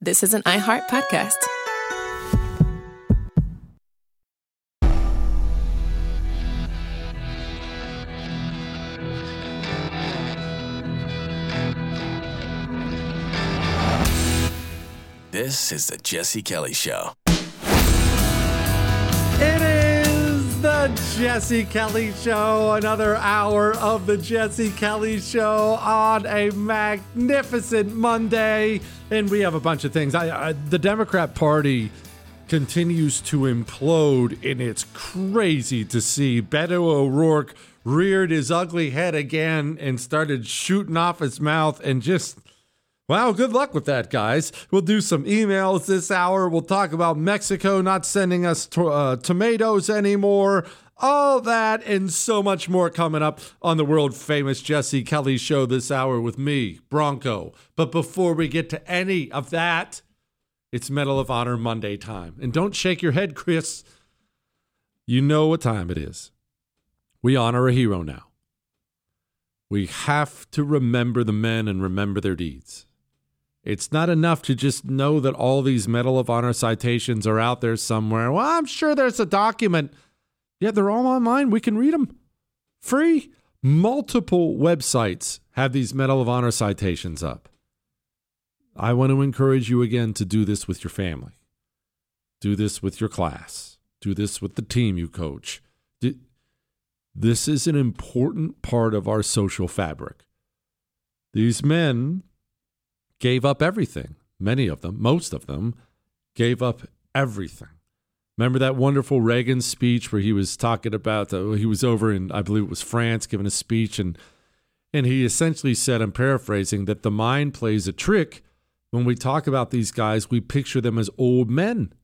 This is an iHeart podcast. This is the Jesse Kelly Show. It is the Jesse Kelly Show, another hour of the Jesse Kelly Show on a magnificent Monday. And we have a bunch of things. The Democrat Party continues to implode, and it's crazy to see. Beto O'Rourke reared his ugly head again and started shooting off his mouth and just... Well, good luck with that, guys. We'll do some emails this hour. We'll talk about Mexico not sending us tomatoes anymore. All that and so much more coming up on the world-famous Jesse Kelly Show this hour with me, Bronco. But before we get to any of that, it's Medal of Honor Monday time. And don't shake your head, Chris. You know what time it is. We honor a hero now. We have to remember the men and remember their deeds. It's not enough to just know that all these Medal of Honor citations are out there somewhere. Well, I'm sure there's a document. Yeah, they're all online. We can read them. Free. Multiple websites have these Medal of Honor citations up. I want to encourage you again to do this with your family. Do this with your class. Do this with the team you coach. This is an important part of our social fabric. These men gave up everything. Many of them, most of them, gave up everything. Remember that wonderful Reagan speech where he was talking about, he was over in, I believe it was France, giving a speech, and he essentially said, I'm paraphrasing, that the mind plays a trick. When we talk about these guys, we picture them as old men.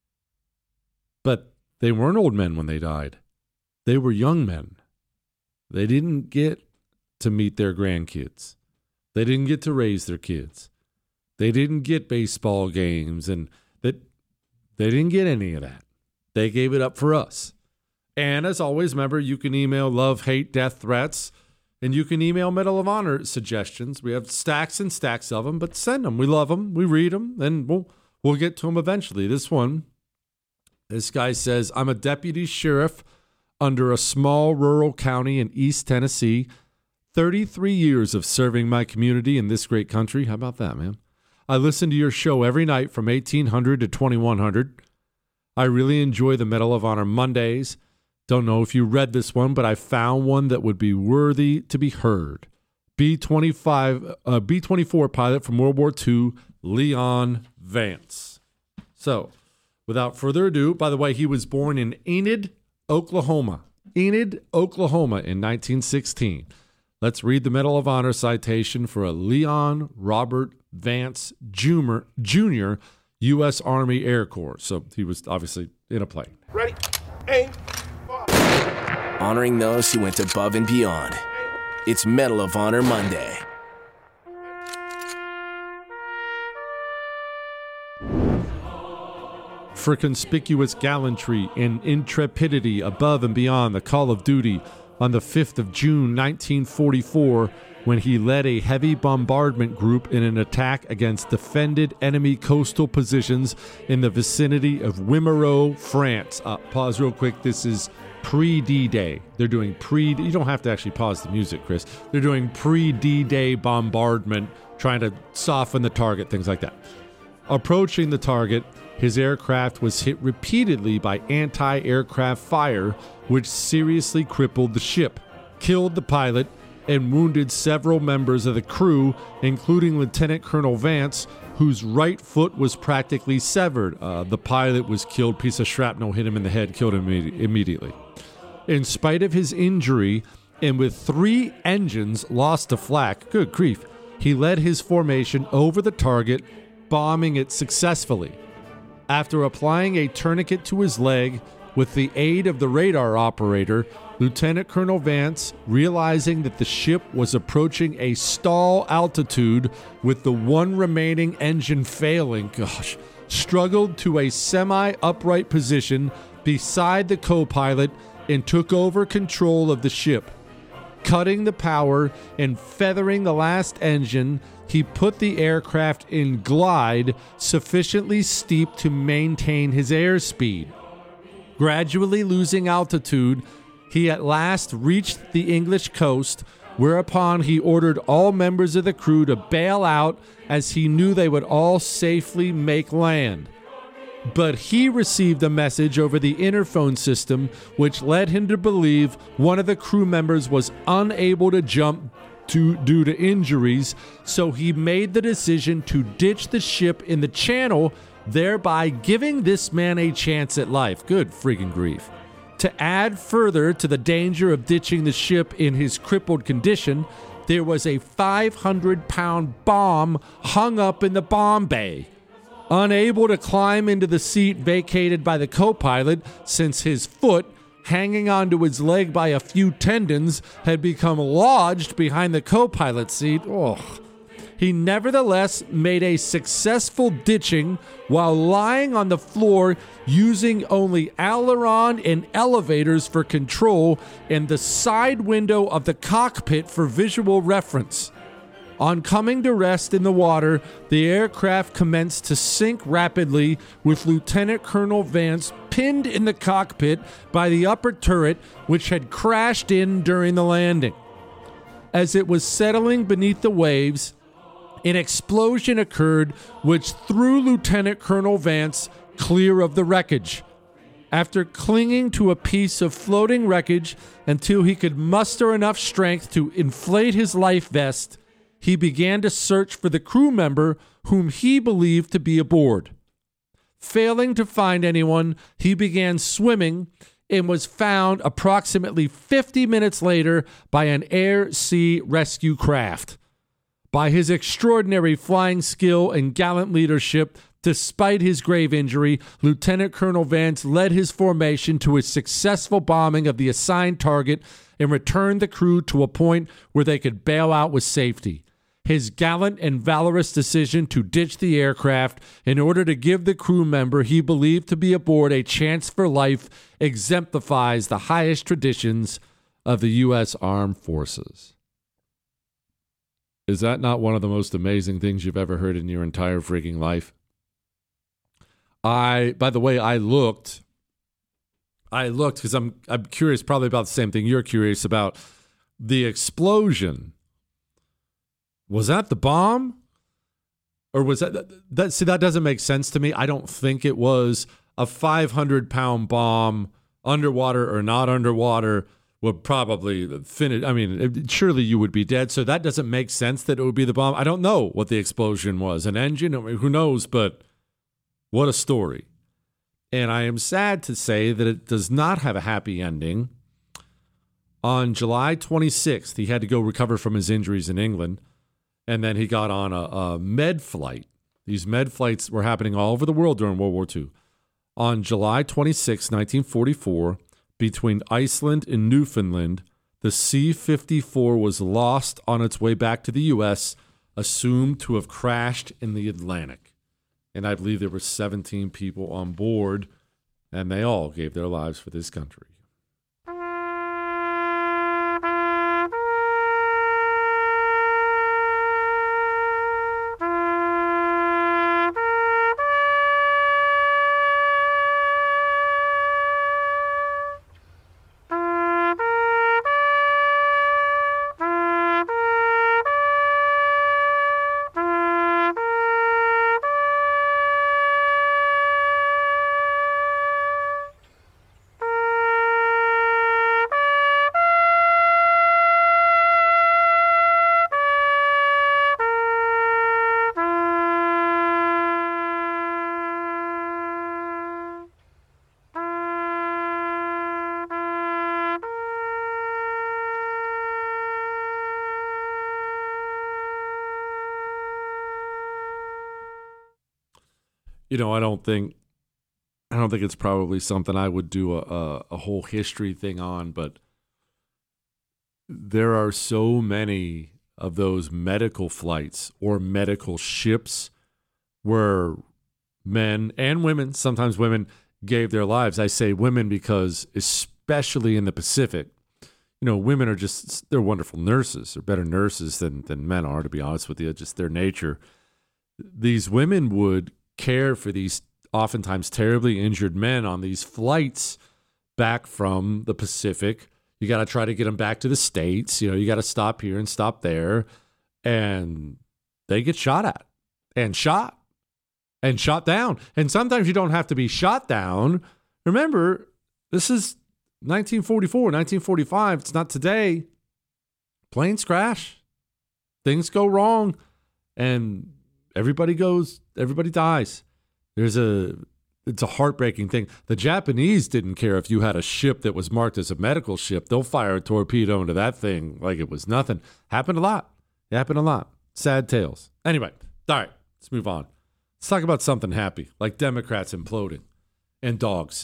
But they weren't old men when they died. They were young men. They didn't get to meet their grandkids. They didn't get to raise their kids. They didn't get baseball games, and they didn't get any of that. They gave it up for us. And as always, remember, you can email love, hate, death threats, and you can email Medal of Honor suggestions. We have stacks and stacks of them, but send them. We love them. We read them, and we'll get to them eventually. This guy says, I'm a deputy sheriff under a small rural county in East Tennessee. 33 years of serving my community in this great country. How about that, man? I listen to your show every night from 1800 to 2100. I really enjoy the Medal of Honor Mondays. Don't know if you read this one, but I found one that would be worthy to be heard. B-24 pilot from World War II, Leon Vance. So, without further ado, by the way, he was born in Enid, Oklahoma. Enid, Oklahoma in 1916. Let's read the Medal of Honor citation for a Leon Robert Vance Jr., U.S. Army Air Corps. So he was obviously in a plane. Ready, aim, fire. Honoring those who went above and beyond. It's Medal of Honor Monday. For conspicuous gallantry and intrepidity above and beyond the call of duty on the 5th of June, 1944, when he led a heavy bombardment group in an attack against defended enemy coastal positions in the vicinity of Wimereux, France. Pause real quick. This is pre-D-Day. They're doing you don't have to actually pause the music, Chris. They're doing pre-D-Day bombardment, trying to soften the target, things like that. Approaching the target, his aircraft was hit repeatedly by anti-aircraft fire, which seriously crippled the ship, killed the pilot, and wounded several members of the crew, including Lieutenant Colonel Vance, whose right foot was practically severed. The pilot was killed. Piece of shrapnel hit him in the head, killed him immediately. In spite of his injury, and with 3 engines lost to flak, good grief, he led his formation over the target, bombing it successfully. After applying a tourniquet to his leg with the aid of the radar operator, Lieutenant Colonel Vance, realizing that the ship was approaching a stall altitude with the one remaining engine failing, struggled to a semi-upright position beside the co-pilot and took over control of the ship. Cutting the power and feathering the last engine, he put the aircraft in glide sufficiently steep to maintain his airspeed. Gradually losing altitude, he at last reached the English coast, whereupon he ordered all members of the crew to bail out as he knew they would all safely make land. But he received a message over the interphone system which led him to believe one of the crew members was unable to jump due to injuries, so he made the decision to ditch the ship in the channel, thereby giving this man a chance at life. Good freaking grief. To add further to the danger of ditching the ship in his crippled condition, there was a 500-pound bomb hung up in the bomb bay. Unable to climb into the seat vacated by the co-pilot, since his foot, hanging onto his leg by a few tendons, had become lodged behind the co-pilot seat. He nevertheless made a successful ditching while lying on the floor, using only aileron and elevators for control and the side window of the cockpit for visual reference. On coming to rest in the water, the aircraft commenced to sink rapidly, with Lieutenant Colonel Vance pinned in the cockpit by the upper turret, which had crashed in during the landing. As it was settling beneath the waves, an explosion occurred which threw Lieutenant Colonel Vance clear of the wreckage. After clinging to a piece of floating wreckage until he could muster enough strength to inflate his life vest, he began to search for the crew member whom he believed to be aboard. Failing to find anyone, he began swimming and was found approximately 50 minutes later by an air-sea rescue craft. By his extraordinary flying skill and gallant leadership, despite his grave injury, Lieutenant Colonel Vance led his formation to a successful bombing of the assigned target and returned the crew to a point where they could bail out with safety. His gallant and valorous decision to ditch the aircraft in order to give the crew member he believed to be aboard a chance for life exemplifies the highest traditions of the U.S. Armed Forces. Is that not one of the most amazing things you've ever heard in your entire freaking life? By the way, I looked because I'm curious probably about the same thing you're curious about. The explosion. Was that the bomb? Or was that see, that doesn't make sense to me. I don't think it was a 500-pound bomb, underwater or not underwater, would probably finish. I mean, surely you would be dead. So that doesn't make sense that it would be the bomb. I don't know what the explosion was. An engine? I mean, who knows? But what a story. And I am sad to say that it does not have a happy ending. On July 26th, he had to go recover from his injuries in England. And then he got on a med flight. These med flights were happening all over the world during World War II. On July 26, 1944, between Iceland and Newfoundland, the C-54 was lost on its way back to the U.S., assumed to have crashed in the Atlantic. And I believe there were 17 people on board, and they all gave their lives for this country. You know, I don't think it's probably something I would do a whole history thing on, but there are so many of those medical flights or medical ships where men and women, sometimes women, gave their lives. I say women because especially in the Pacific, women are they're wonderful nurses. They're better nurses than men are, to be honest with you, just their nature. These women would care for these oftentimes terribly injured men on these flights back from the Pacific. You got to try to get them back to the States. You got to stop here and stop there. And they get shot at and shot down. And sometimes you don't have to be shot down. Remember, this is 1944, 1945. It's not today. Planes crash. Things go wrong. And everybody dies. It's a heartbreaking thing. The Japanese didn't care if you had a ship that was marked as a medical ship. They'll fire a torpedo into that thing like it was nothing. Happened a lot. Sad tales. Anyway, all right, let's move on. Let's talk about something happy, like Democrats imploding and dogs.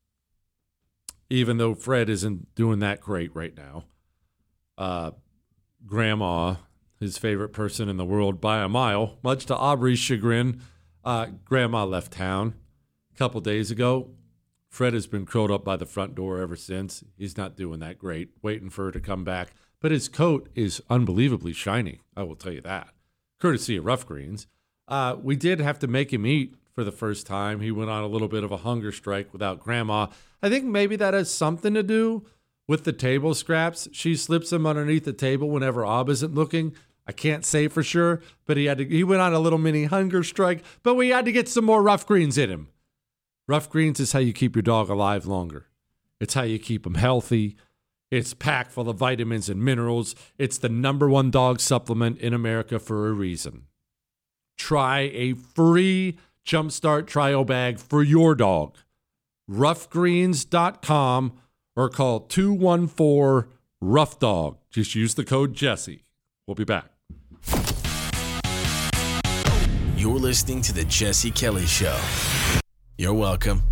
Even though Fred isn't doing that great right now. Grandma, his favorite person in the world by a mile, much to Aubrey's chagrin, Grandma left town a couple days ago. Fred has been curled up by the front door ever since. He's not doing that great, waiting for her to come back. But his coat is unbelievably shiny, I will tell you that, courtesy of Rough Greens. We did have to make him eat for the first time. He went on a little bit of a hunger strike without Grandma. I think maybe that has something to do with the table scraps. She slips him underneath the table whenever Ob isn't looking. I can't say for sure, but he went on a little mini hunger strike, but we had to get some more Rough Greens in him. Rough Greens is how you keep your dog alive longer. It's how you keep him healthy. It's packed full of vitamins and minerals. It's the #1 dog supplement in America for a reason. Try a free Jumpstart trial bag for your dog. roughgreens.com or call 214-ROUGH-DOG. Just use the code Jesse. We'll be back. You're listening to The Jesse Kelly Show. You're welcome.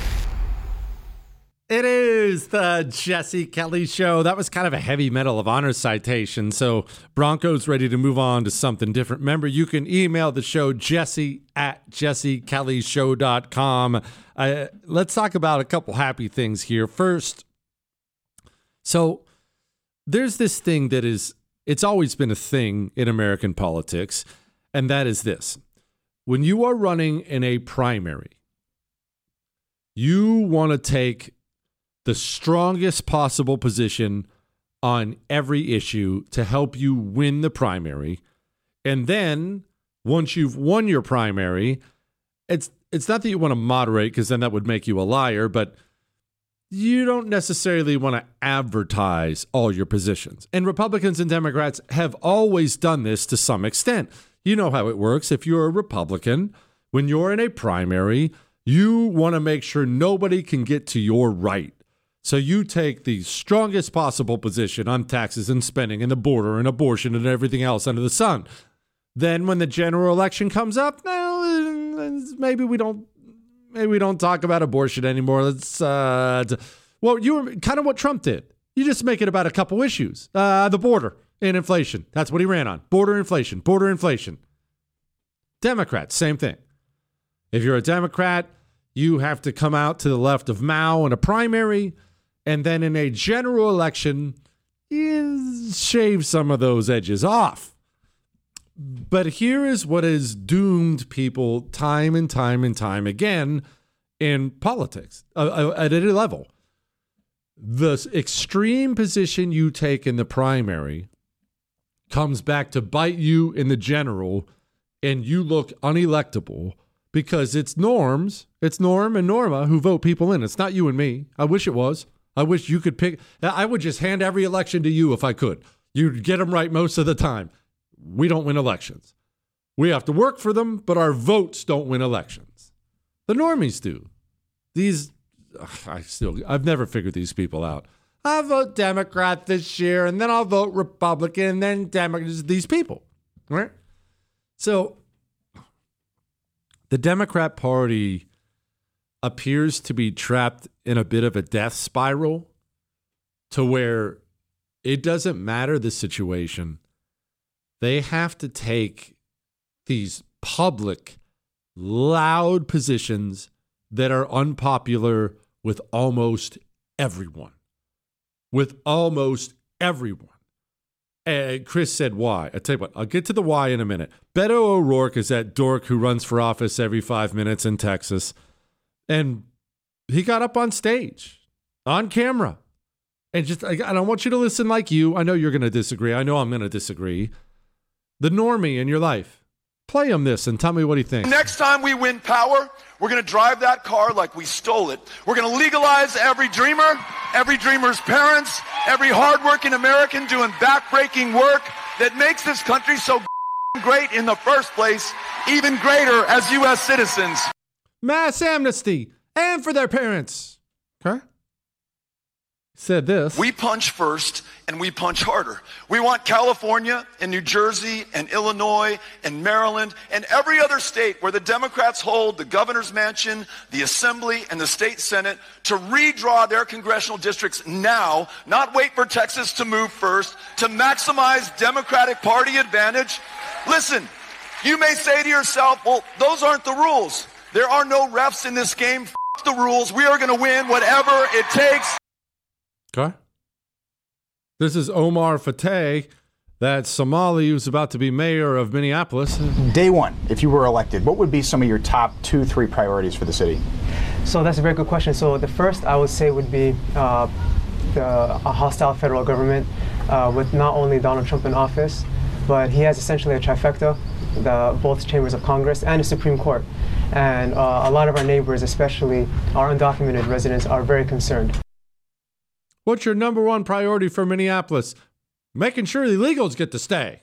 It is the Jesse Kelly Show. That was kind of a heavy Medal of Honor citation, so Bronco's ready to move on to something different. Remember, you can email the show, jesse@jessekellyshow.com. Let's talk about a couple happy things here. First, so there's this thing it's always been a thing in American politics, and that is this. When you are running in a primary, you want to take the strongest possible position on every issue to help you win the primary. And then once you've won your primary, it's not that you want to moderate, because then that would make you a liar, but you don't necessarily want to advertise all your positions. And Republicans and Democrats have always done this to some extent. You know how it works. If you're a Republican, when you're in a primary, you want to make sure nobody can get to your right. So you take the strongest possible position on taxes and spending and the border and abortion and everything else under the sun. Then when the general election comes up, maybe we don't talk about abortion anymore. You were kind of what Trump did. You just make it about a couple issues. The border and inflation. That's what he ran on. Border inflation. Democrats, same thing. If you're a Democrat, you have to come out to the left of Mao in a primary, and then in a general election, you shave some of those edges off. But here is what has doomed people time and time again in politics at any level. The extreme position you take in the primary comes back to bite you in the general, and you look unelectable because it's Norm and Norma who vote people in. It's not you and me. I wish it was. I wish you could pick. I would just hand every election to you if I could. You'd get them right most of the time. We don't win elections. We have to work for them, but our votes don't win elections. The normies do. I've never figured these people out. I'll vote Democrat this year, and then I'll vote Republican, then Democrat. These people, right? So the Democrat Party appears to be trapped in a bit of a death spiral to where it doesn't matter the situation. They have to take these public, loud positions that are unpopular with almost everyone. with almost everyone. And Chris said why. I tell you what, I'll get to the why in a minute. Beto O'Rourke is that dork who runs for office every 5 minutes in Texas. And he got up on stage, on camera. And just, I don't want you to listen like you. I know you're going to disagree. I know I'm going to disagree. The normie in your life. Play him this and tell me what he thinks. Next time we win power, we're going to drive that car like we stole it. We're going to legalize every dreamer's parents, every hardworking American doing backbreaking work that makes this country so great in the first place, even greater as U.S. citizens. Mass amnesty, and for their parents. Okay? Said this. We punch first and we punch harder. We want California and New Jersey and Illinois and Maryland and every other state where the Democrats hold the governor's mansion, the assembly, and the state senate to redraw their congressional districts now, not wait for Texas to move first, to maximize Democratic Party advantage. Listen, you may say to yourself, well, those aren't the rules. There are no refs in this game. F the rules. We are going to win whatever it takes. Okay. This is Omar Fateh, that Somali who's about to be mayor of Minneapolis. Day one, if you were elected, what would be some of your top 2-3 priorities for the city? So that's a very good question. So the first I would say would be a hostile federal government with not only Donald Trump in office, but he has essentially a trifecta, both chambers of Congress and the Supreme Court. And a lot of our neighbors, especially our undocumented residents, are very concerned. What's your number one priority for Minneapolis? Making sure illegals get to stay.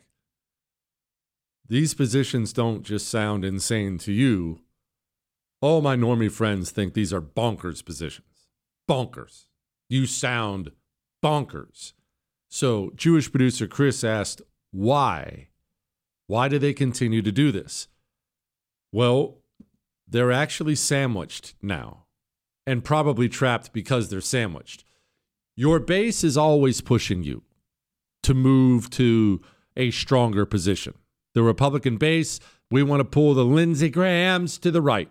These positions don't just sound insane to you. All my normie friends think these are bonkers positions. Bonkers. You sound bonkers. So Jewish producer Chris asked, why? Why do they continue to do this? Well, they're actually sandwiched now, and probably trapped because they're sandwiched. Your base is always pushing you to move to a stronger position. The Republican base, we want to pull the Lindsey Grahams to the right.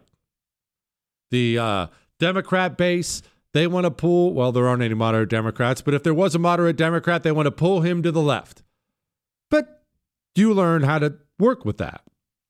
The Democrat base, they want to pull, well, there aren't any moderate Democrats, but if there was a moderate Democrat, they want to pull him to the left. But you learn how to work with that.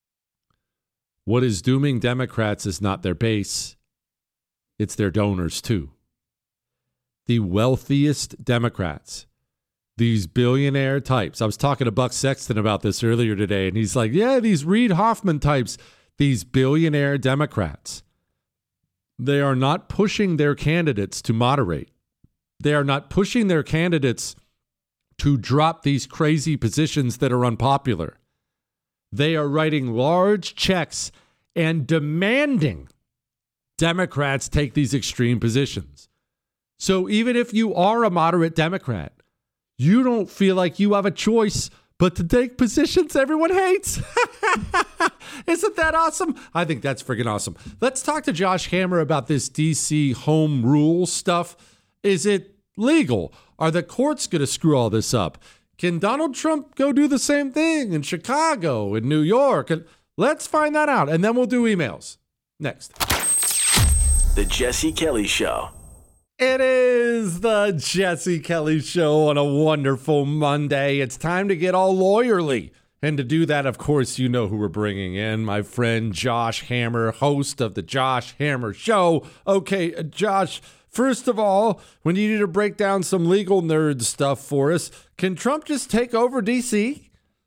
What is dooming Democrats is not their base, it's their donors too. The wealthiest Democrats, these billionaire types. I was talking to Buck Sexton about this earlier today, and he's like, yeah, these Reid Hoffman types, these billionaire Democrats, they are not pushing their candidates to moderate. They are not pushing their candidates to drop these crazy positions that are unpopular. They are writing large checks and demanding Democrats take these extreme positions. So even if you are a moderate Democrat, you don't feel like you have a choice but to take positions everyone hates. Isn't that awesome? I think that's friggin' awesome. Let's talk to Josh Hammer about this DC home rule stuff. Is it legal? Are the courts going to screw all this up? Can Donald Trump go do the same thing in Chicago, in New York? And let's find that out, and then we'll do emails. Next. The Jesse Kelly Show. It is the Jesse Kelly Show on a wonderful Monday. It's time to get all lawyerly. And to do that, of course, you know who we're bringing in. My friend Josh Hammer, host of the Josh Hammer Show. Okay, Josh, first of all, we need you to break down some legal nerd stuff for us. Can Trump just take over D.C.?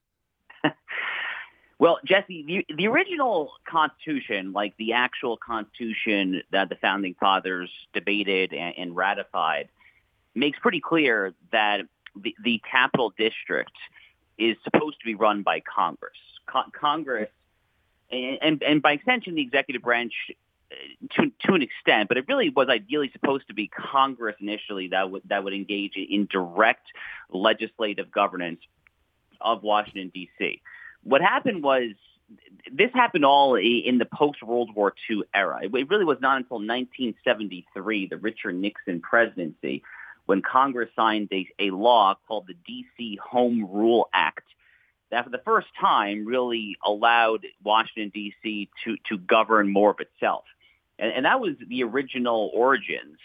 Well, Jesse, the original Constitution, like the actual Constitution that the Founding Fathers debated and ratified, makes pretty clear that the Capital District is supposed to be run by Congress. Congress, and by extension, the executive branch to an extent, but it really was ideally supposed to be Congress initially that would engage in direct legislative governance of Washington, D.C. What happened was, this happened all in the post-World War II era. It really was not until 1973, the Richard Nixon presidency, when Congress signed a law called the D.C. Home Rule Act that for the first time really allowed Washington, D.C. to govern more of itself. And that was the original origins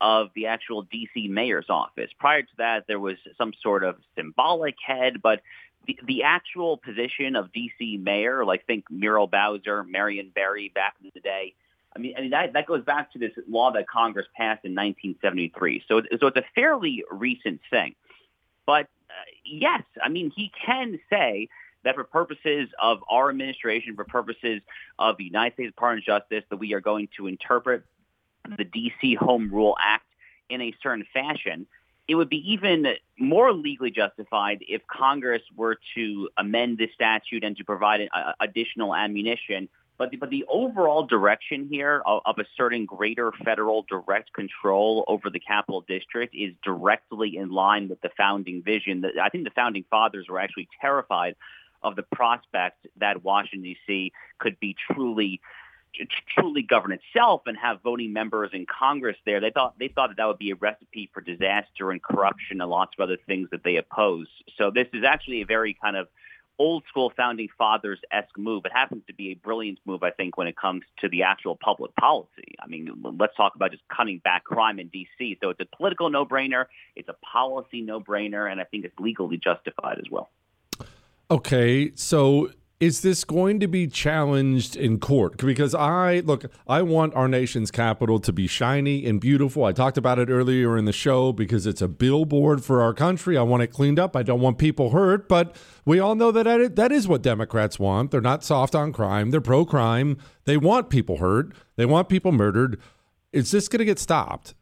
of the actual D.C. mayor's office. Prior to that, there was some sort of symbolic head, but the actual position of D.C. mayor, like think Muriel Bowser, Marion Barry back in the day, I mean that goes back to this law that Congress passed in 1973. So it's a fairly recent thing. But yes, I mean, he can say that for purposes of our administration, for purposes of the United States Department of Justice, that we are going to interpret the D.C. Home Rule Act in a certain fashion. It would be even more legally justified if Congress were to amend this statute and to provide additional ammunition. But the overall direction here of asserting greater federal direct control over the Capital District is directly in line with the founding vision. I think the founding fathers were actually terrified of the prospect that Washington, D.C. could be truly govern itself and have voting members in Congress there. They thought that would be a recipe for disaster and corruption and lots of other things that they oppose. So this is actually a very kind of old school founding fathers-esque move. It happens to be a brilliant move, I think, when it comes to the actual public policy. I mean, let's talk about just cutting back crime in D.C. So it's a political no-brainer, it's a policy no-brainer, and I think it's legally justified as well. Okay, so is this going to be challenged in court? Because I want our nation's capital to be shiny and beautiful. I talked about it earlier in the show because it's a billboard for our country. I want it cleaned up. I don't want people hurt. But we all know that is what Democrats want. They're not soft on crime. They're pro-crime. They want people hurt. They want people murdered. Is this going to get stopped?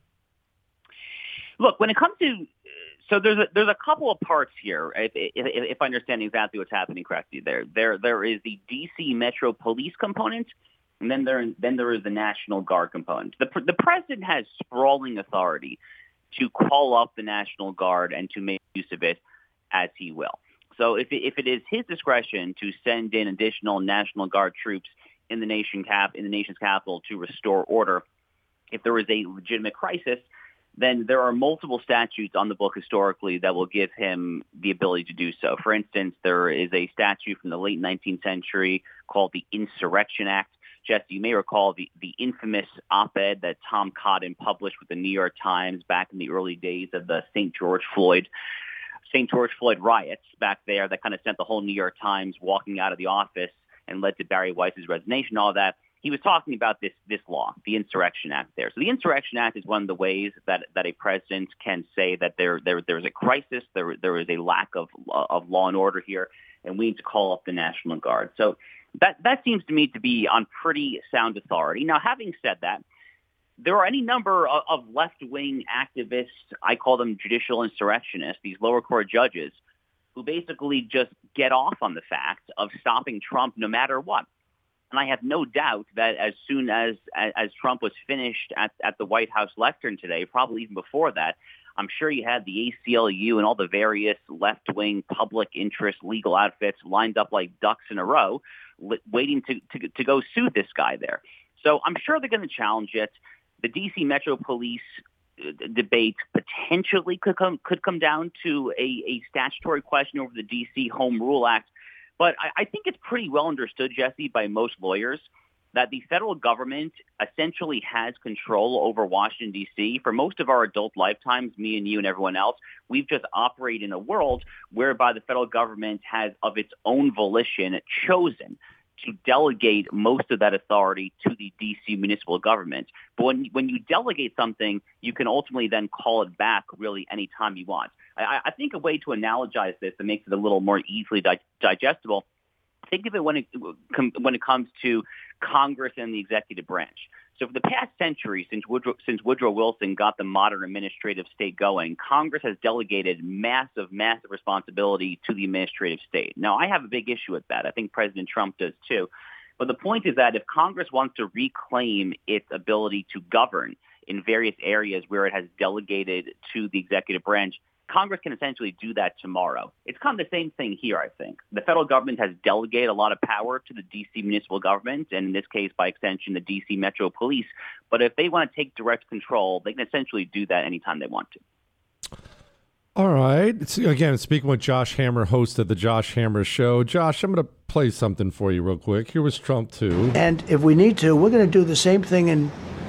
Look, when it comes to So there's a couple of parts here, if I understand exactly what's happening correctly. There is the D.C. Metro Police component, and then there is the National Guard component. The president has sprawling authority to call up the National Guard and to make use of it as he will. So if it is his discretion to send in additional National Guard troops in the nation's capital to restore order, if there is a legitimate crisis, then there are multiple statutes on the book historically that will give him the ability to do so. For instance, there is a statute from the late 19th century called the Insurrection Act. Jesse, you may recall the infamous op-ed that Tom Cotton published with the New York Times back in the early days of the St. George Floyd riots back there that kind of sent the whole New York Times walking out of the office and led to Barry Weiss's resignation, all that. He was talking about this law, the Insurrection Act there. So the Insurrection Act is one of the ways that a president can say that there's a crisis, there is a lack of law and order here, and we need to call up the National Guard. So that seems to me to be on pretty sound authority. Now, having said that, there are any number of left-wing activists, I call them judicial insurrectionists, these lower court judges, who basically just get off on the fact of stopping Trump no matter what. And I have no doubt that as soon as Trump was finished at the White House lectern today, probably even before that, I'm sure you had the ACLU and all the various left-wing public interest legal outfits lined up like ducks in a row, waiting to go sue this guy there. So I'm sure they're going to challenge it. The D.C. Metro Police debate potentially could come down to a statutory question over the D.C. Home Rule Act. But I think it's pretty well understood, Jesse, by most lawyers that the federal government essentially has control over Washington, D.C. For most of our adult lifetimes, me and you and everyone else, we've just operated in a world whereby the federal government has, of its own volition, chosen to delegate most of that authority to the D.C. municipal government. But when you delegate something, you can ultimately then call it back really any time you want. I think a way to analogize this that makes it a little more easily digestible, think of it when it comes to Congress and the executive branch. So for the past century, since Woodrow Wilson got the modern administrative state going, Congress has delegated massive responsibility to the administrative state. Now, I have a big issue with that. I think President Trump does too. But the point is that if Congress wants to reclaim its ability to govern in various areas where it has delegated to the executive branch, Congress can essentially do that tomorrow. It's kind of the same thing here, I think. The federal government has delegated a lot of power to the D.C. municipal government, and in this case, by extension, the D.C. Metro Police. But if they want to take direct control, they can essentially do that anytime they want to. All right. Again, speaking with Josh Hammer, host of the Josh Hammer Show. Josh, I'm going to play something for you real quick. Here was Trump, too. And if we need to, we're going to do the same thing in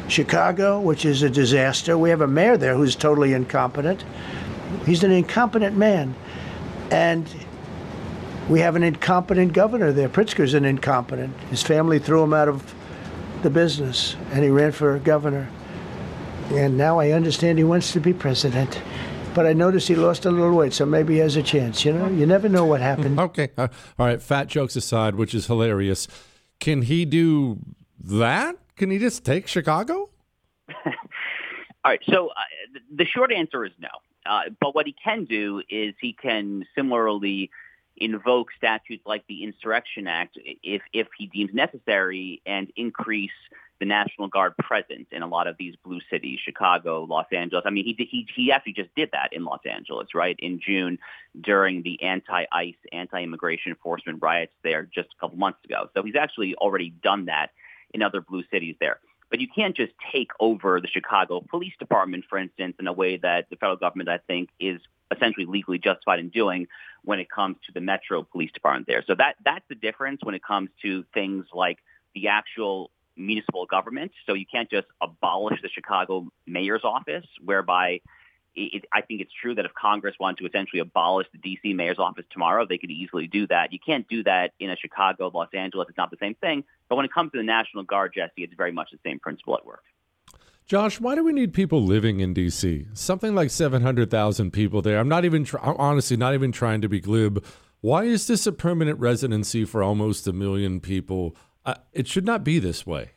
Chicago, which is a disaster. We have a mayor there who's totally incompetent. He's an incompetent man. And we have an incompetent governor there. Pritzker's an incompetent. His family threw him out of the business, and he ran for governor. And now I understand he wants to be president. But I noticed he lost a little weight, so maybe he has a chance. You know, you never know what happened. Okay. All right. Fat jokes aside, which is hilarious. Can he do that? Can he just take Chicago? All right. So the short answer is no. But what he can do is he can similarly invoke statutes like the Insurrection Act if he deems necessary and increase the National Guard presence in a lot of these blue cities, Chicago, Los Angeles. I mean, he actually just did that in Los Angeles, right, in June during the anti-ICE, anti-immigration enforcement riots there just a couple months ago. So he's actually already done that in other blue cities there. But you can't just take over the Chicago Police Department, for instance, in a way that the federal government, I think, is essentially legally justified in doing when it comes to the Metro Police Department there. So that's the difference when it comes to things like the actual municipal government. So you can't just abolish the Chicago mayor's office, whereby I think it's true that if Congress wanted to essentially abolish the D.C. mayor's office tomorrow, they could easily do that. You can't do that in a Chicago, Los Angeles. It's not the same thing. But when it comes to the National Guard, Jesse, it's very much the same principle at work. Josh, why do we need people living in D.C.? Something like 700,000 people there. I'm not even, honestly, not even trying to be glib. Why is this a permanent residency for almost 1 million people? It should not be this way.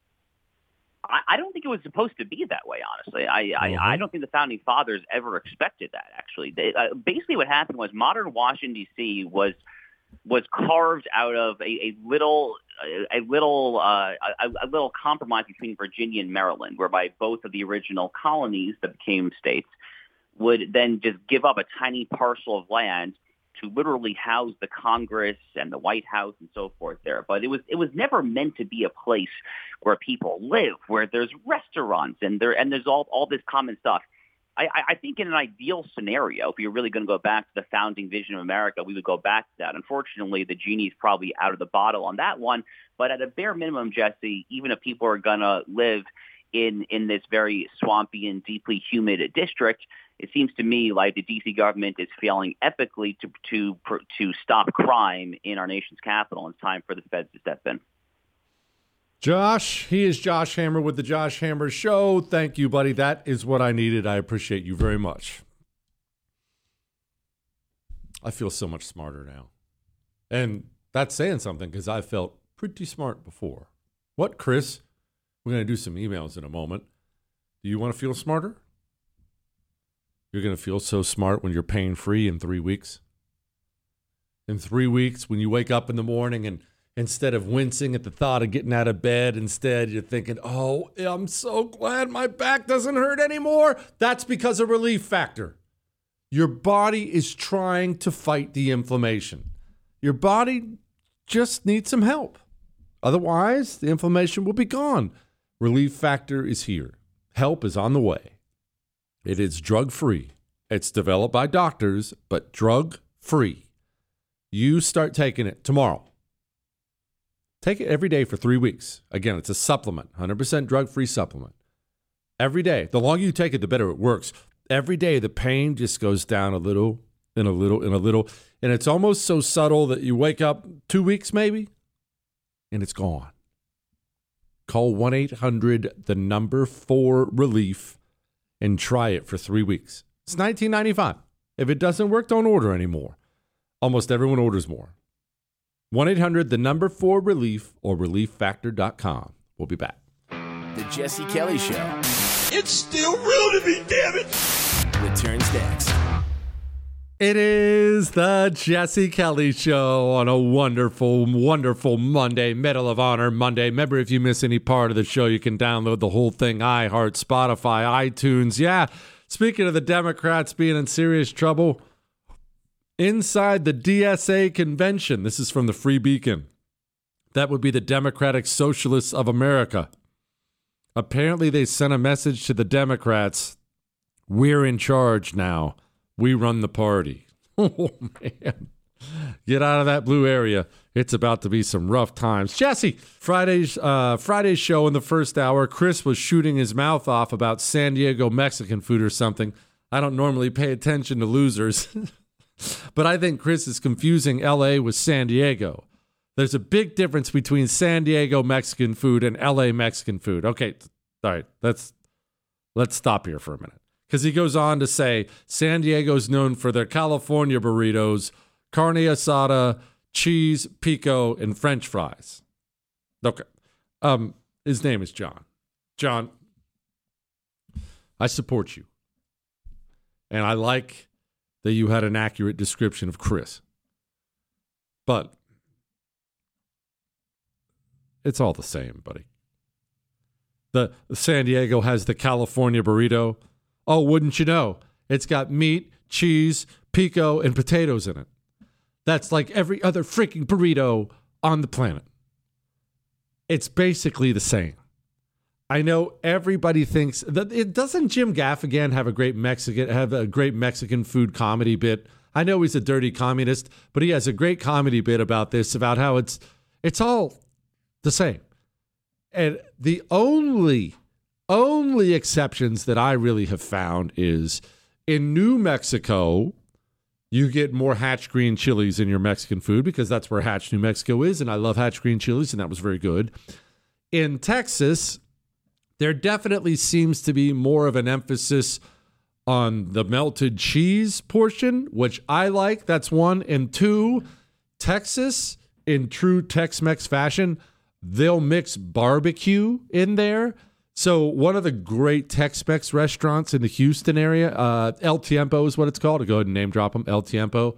I don't think it was supposed to be that way, honestly. I don't think the Founding Fathers ever expected that, actually. Basically what happened was modern Washington, D.C. was carved out of a little compromise between Virginia and Maryland, whereby both of the original colonies that became states would then just give up a tiny parcel of land to literally house the Congress and the White House and so forth there. But it was never meant to be a place where people live, where there's restaurants and there's all this common stuff. I think in an ideal scenario, if you're really going to go back to the founding vision of America, we would go back to that. Unfortunately, the genie's probably out of the bottle on that one. But at a bare minimum, Jesse, even if people are going to live in this very swampy and deeply humid district, it seems to me like the D.C. government is failing epically to stop crime in our nation's capital. It's time for the feds to step in. Josh, he is Josh Hammer with the Josh Hammer Show. Thank you, buddy. That is what I needed. I appreciate you very much. I feel so much smarter now. And that's saying something because I felt pretty smart before. What, Chris? We're going to do some emails in a moment. Do you want to feel smarter? You're going to feel so smart when you're pain-free in 3 weeks. In 3 weeks, when you wake up in the morning and instead of wincing at the thought of getting out of bed, instead you're thinking, oh, I'm so glad my back doesn't hurt anymore. That's because of Relief Factor. Your body is trying to fight the inflammation. Your body just needs some help. Otherwise, the inflammation will be gone. Relief Factor is here. Help is on the way. It is drug-free. It's developed by doctors, but drug-free. You start taking it tomorrow. Take it every day for 3 weeks. Again, it's a supplement, 100% drug-free supplement. Every day. The longer you take it, the better it works. Every day, the pain just goes down a little, and a little, and a little. And it's almost so subtle that you wake up 2 weeks maybe, and it's gone. Call 1-800-4RELIEF and try it for 3 weeks. It's $19.95. If it doesn't work, don't order anymore. Almost everyone orders more. 1-800-4RELIEF or ReliefFactor.com. We'll be back. The Jesse Kelly Show It's still real to me, damn it! returns next. It is the Jesse Kelly Show on a wonderful, wonderful Monday, Medal of Honor Monday. Remember, if you miss any part of the show, you can download the whole thing, iHeart, Spotify, iTunes. Yeah, speaking of the Democrats being in serious trouble, inside the DSA convention, this is from the Free Beacon, that would be the Democratic Socialists of America. Apparently, they sent a message to the Democrats, we're in charge now. We run the party. Oh, man. Get out of that blue area. It's about to be some rough times. Jesse, Friday's show in the first hour, Chris was shooting his mouth off about San Diego Mexican food or something. I don't normally pay attention to losers, but I think Chris is confusing L.A. with San Diego. There's a big difference between San Diego Mexican food and L.A. Mexican food. Okay, all right, let's stop here for a minute. Because he goes on to say San Diego's known for their California burritos, carne asada, cheese, pico, and French fries. Okay. His name is John. John, I support you. And I like that you had an accurate description of Chris. But it's all the same, buddy. The San Diego has the California burrito. Oh, wouldn't you know? It's got meat, cheese, pico, and potatoes in it. That's like every other freaking burrito on the planet. It's basically the same. I know everybody thinks that it doesn't. Jim Gaffigan have a great Mexican food comedy bit. I know he's a dirty communist, but he has a great comedy bit about this, about how it's all the same. And the only exceptions that I really have found is in New Mexico, you get more Hatch green chilies in your Mexican food because that's where Hatch, New Mexico is, and I love Hatch green chilies, and that was very good. In Texas, there definitely seems to be more of an emphasis on the melted cheese portion, which I like. That's one. And two, Texas, in true Tex-Mex fashion, they'll mix barbecue in there. So one of the great Tex-Mex restaurants in the Houston area, El Tiempo is what it's called. I'll go ahead and name drop them, El Tiempo.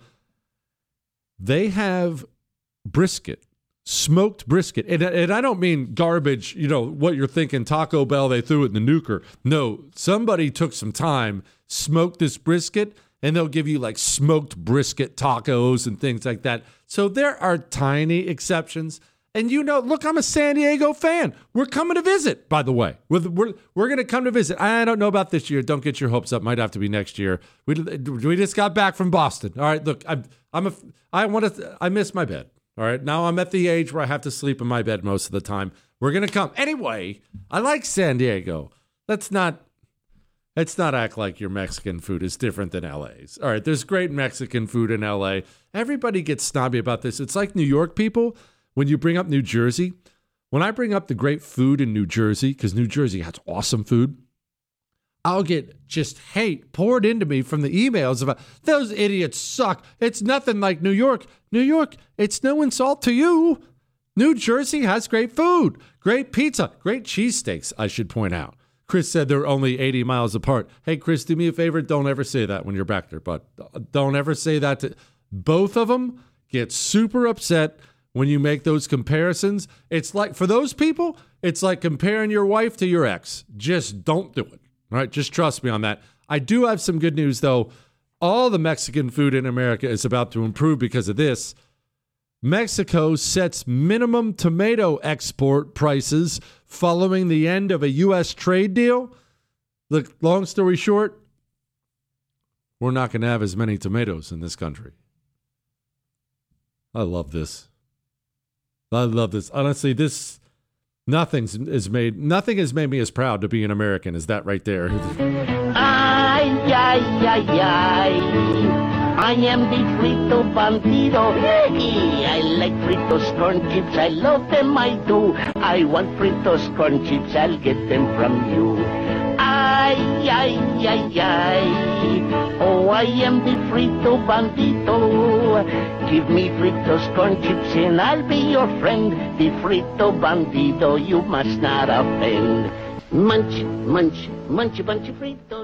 They have brisket, smoked brisket. And I don't mean garbage, what you're thinking, Taco Bell, they threw it in the nuker. No, somebody took some time, smoked this brisket, and they'll give you like smoked brisket tacos and things like that. So there are tiny exceptions. And look, I'm a San Diego fan. We're coming to visit, by the way. We're going to come to visit. I don't know about this year. Don't get your hopes up. Might have to be next year. We just got back from Boston. All right, look, I miss my bed. All right, now I'm at the age where I have to sleep in my bed most of the time. We're going to come. Anyway, I like San Diego. Let's not act like your Mexican food is different than LA's. All right, there's great Mexican food in LA. Everybody gets snobby about this. It's like New York people. When you bring up New Jersey, when I bring up the great food in New Jersey, because New Jersey has awesome food, I'll get just hate poured into me from the emails about those idiots suck. It's nothing like New York. New York, it's no insult to you. New Jersey has great food, great pizza, great cheesesteaks, I should point out. Chris said they're only 80 miles apart. Hey, Chris, do me a favor. Don't ever say that when you're back there, but don't ever say that to both of them. Get super upset when you make those comparisons. It's like, for those people, it's like comparing your wife to your ex. Just don't do it. All right, just trust me on that. I do have some good news, though. All the Mexican food in America is about to improve because of this. Mexico sets minimum tomato export prices following the end of a U.S. trade deal. Look, long story short, we're not going to have as many tomatoes in this country. I love this. Honestly, nothing has made me as proud to be an American as that right there. Ay, ay, ay, ay. I am the frito bandido. I like Fritos corn chips. I love them, I do. I want Fritos corn chips. I'll get them from you. Ay, ay, ay, ay. Oh, I am the frito bandido. Give me Fritos corn chips and I'll be your friend. The frito bandido, you must not offend. Munch, munch, munch a bunch of Fritos.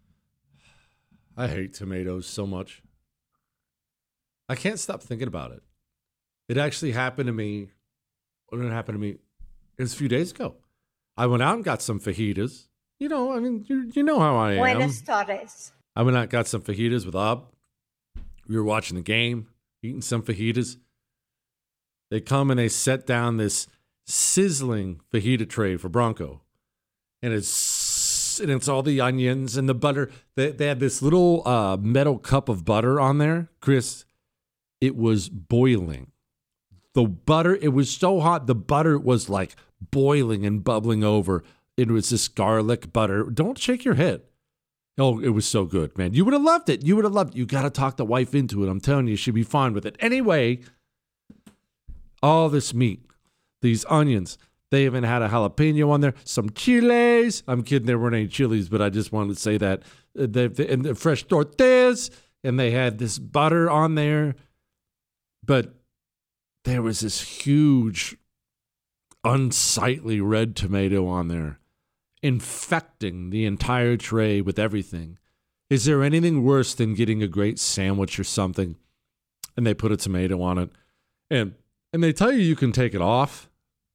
I hate tomatoes so much. I can't stop thinking about it. It actually happened to me. When did it happen to me? It was a few days ago. I went out and got some fajitas. You know how I am. Buenas tardes. I went out and got some fajitas with Ab. We were watching the game, eating some fajitas. They come and they set down this sizzling fajita tray for Bronco. And it's all the onions and the butter. They had this little metal cup of butter on there. Chris, it was boiling. The butter, it was so hot, the butter was like boiling and bubbling over. It was this garlic butter. Don't shake your head. Oh, it was so good, man. You would have loved it. You would have loved it. You got to talk the wife into it. I'm telling you, she'd be fine with it. Anyway, all this meat, these onions, they even had a jalapeno on there, some chiles. I'm kidding, there weren't any chilies, but I just wanted to say that. And the fresh tortillas, and they had this butter on there. But there was this huge, unsightly red tomato on there, infecting the entire tray with everything. Is there anything worse than getting a great sandwich or something, and they put a tomato on it, and they tell you can take it off,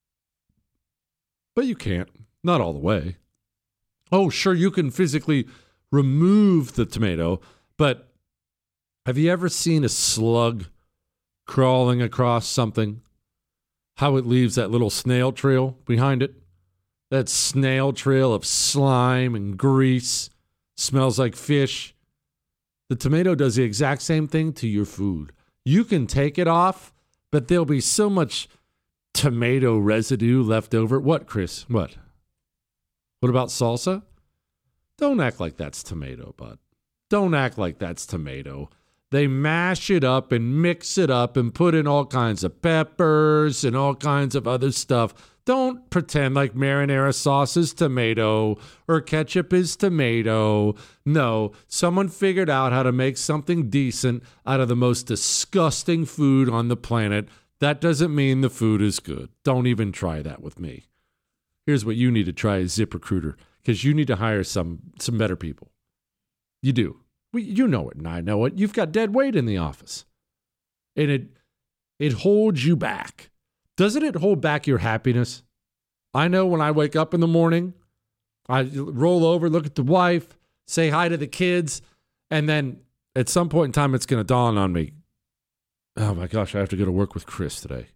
but you can't. Not all the way. Oh, sure, you can physically remove the tomato, but have you ever seen a slug crawling across something? How it leaves that little snail trail behind it? That snail trail of slime and grease. Smells like fish. The tomato does the exact same thing to your food. You can take it off, but there'll be so much tomato residue left over. What, Chris? What? What about salsa? Don't act like that's tomato, bud. Don't act like that's tomato. They mash it up and mix it up and put in all kinds of peppers and all kinds of other stuff. Don't pretend like marinara sauce is tomato or ketchup is tomato. No, someone figured out how to make something decent out of the most disgusting food on the planet. That doesn't mean the food is good. Don't even try that with me. Here's what you need to try is ZipRecruiter, because you need to hire some better people. You do. You know it, and I know it. You've got dead weight in the office. And it holds you back. Doesn't it hold back your happiness? I know when I wake up in the morning, I roll over, look at the wife, say hi to the kids, and then at some point in time, it's going to dawn on me, oh my gosh, I have to go to work with Chris today.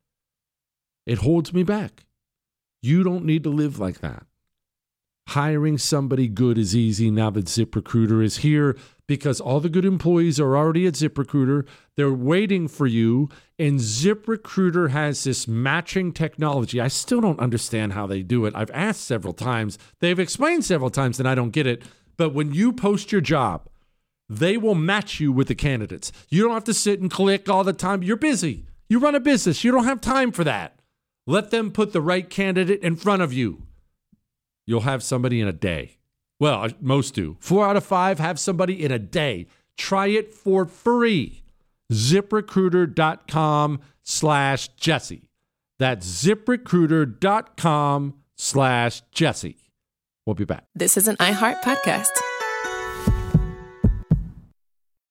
It holds me back. You don't need to live like that. Hiring somebody good is easy now that ZipRecruiter is here, because all the good employees are already at ZipRecruiter. They're waiting for you, and ZipRecruiter has this matching technology. I still don't understand how they do it. I've asked several times. They've explained several times, and I don't get it. But when you post your job, they will match you with the candidates. You don't have to sit and click all the time. You're busy. You run a business. You don't have time for that. Let them put the right candidate in front of you. You'll have somebody in a day. Well, most do. 4 out of 5 have somebody in a day. Try it for free. ZipRecruiter.com/Jesse. That's ZipRecruiter.com/Jesse. We'll be back. This is an iHeart podcast.